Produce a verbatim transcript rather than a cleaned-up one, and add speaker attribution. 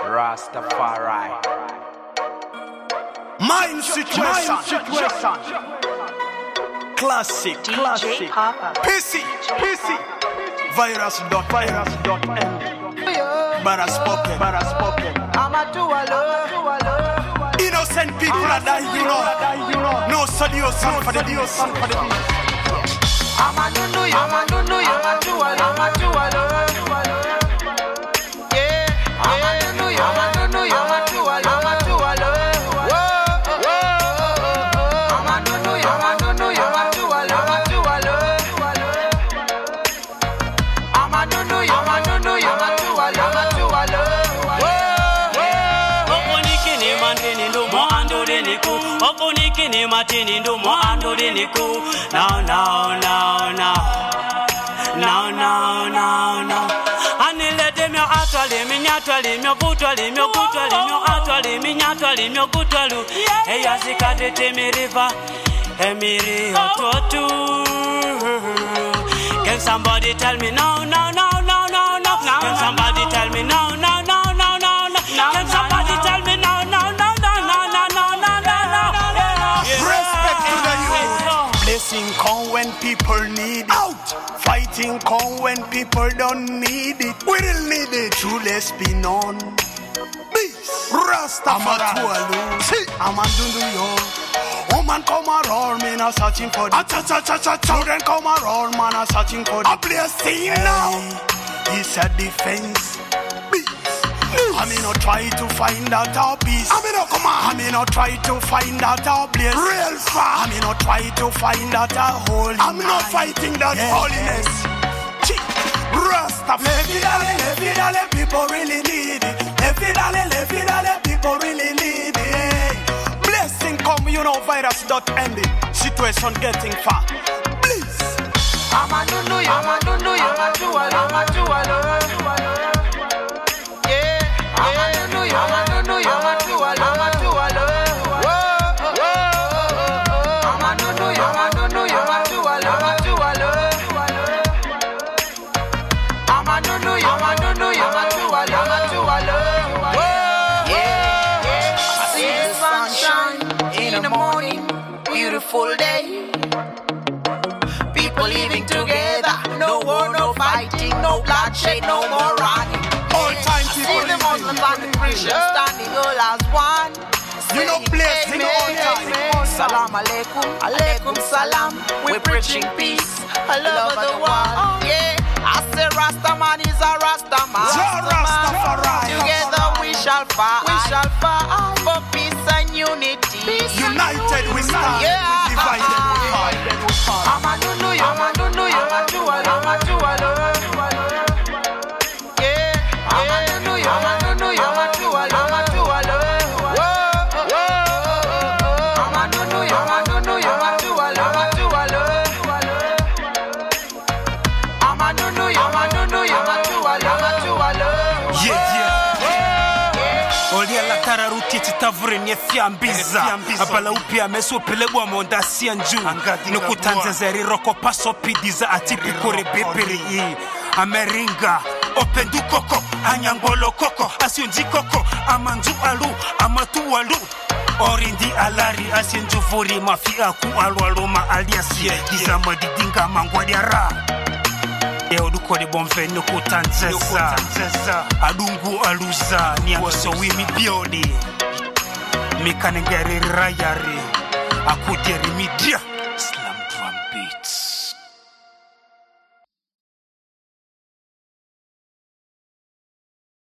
Speaker 1: Rastafari.
Speaker 2: Mind situation. situation. Classic.
Speaker 3: D J
Speaker 2: Classic.
Speaker 3: Papa.
Speaker 2: Pissy. Pissy. Virus dot virus dot end. Bara spoken. Bara spoken. Innocent people are dying, you know. No solution for the beat.
Speaker 4: I'm a no yo, I'm a no no yo, I'm a do a I'm a do a yeah, I'm a no no yo, I'm a no no yo, I'm a do a I'm a do a whoa, whoa, I'm a no no yo, I'm a no no yo, I'm a do a I'm a do a I'm a no no yo, I'm a no no yo, I'm a do a I'm a do a
Speaker 5: Opunikini mandini ndo mo andori niku Opunikini matini ndo mo andori niku Now now now now Now now now now Anilete myo atwali mi nyatwali myo kutwali myo kutwali myo atwali mi nyatwali myo kutwalu Eya sikatete mi river Emiri ototu Can somebody tell me no no no no no no Can somebody tell me no no no no no no Can somebody tell me no no no no no no no no no no
Speaker 2: Respect to the youth. Blessing come when people need it. Out. Fighting come when people don't need it. We will need it. True, let's be known. Beast. Rastafari. I'm a dundu yo. Woman come around, me not searching for the. Cha cha cha cha. Children come around, man not searching for the. A blessing now. It's a defense. I mean, not try to find out our peace. I mean, not come on. I mean, not try to find out our place. Real far. I mean, not try to find out our holiness. I'm not fighting that yeah. holiness. Rastafari. Lefidale, lefidale, people really need it. Lefidale, lefidale, people really need it. Blessing come, you know, virus dot end it. Situation getting far. Please.
Speaker 4: I'm a no no yo, I'm a no no yo, I'm a do a I'm a do a I'm a no no yo, I'm a no no yo, I'm a do a I'm a do a whoa, whoa, I'm a no no yo, I'm a no no yo, I'm a do a I'm a do a I'm a no no yo, I'm a no no yo, I'm a do a I'm a do a whoa, yeah, I see the sunshine in the morning, beautiful day. People living together, no war, no fighting, no bloodshed, no more running.
Speaker 2: All time people
Speaker 4: see the Muslims and the Christians standing all as one.
Speaker 2: You know, blessing all time.
Speaker 4: Salam alaikum, alaikum salam. We're preaching peace, I love the world. Yeah, I say Rastaman is a Rastaman.
Speaker 2: Rastafari.
Speaker 4: Together we shall fight, we shall fight for peace and unity.
Speaker 2: United we stand,
Speaker 4: yeah.
Speaker 2: divided we fight.
Speaker 4: I'm a no no yo, I'm a no no yo, I'm a do a I'm a do a yeah, I'm a no no yo, I'm a no no yo, I'm a do a I'm a do a whoa, whoa, I'm a no no yo, I'm a no no yo, I'm a do a I'm a do a I'm a no no yo, I'm a no no yo, I'm a do a I'm a do a
Speaker 2: yeah yeah.
Speaker 6: Olia la tararuti titavure nye fiambiza Abala upia meso pelebwa monda sianju Nukutanzezeri roko paso pidiza atipi kore beperi i Ameringa Opendu koko, anyangolo koko Asyunji koko, amanju alu, amatu alu Orindi alari asyunju vuri mafia ku alu aluma aliasi Dizama didinga mangwadiara Eo duko de bonfe nuko tanzesa Adungu aluza Niangiso wimi biodi Mikanengeri rayari Akuderi midia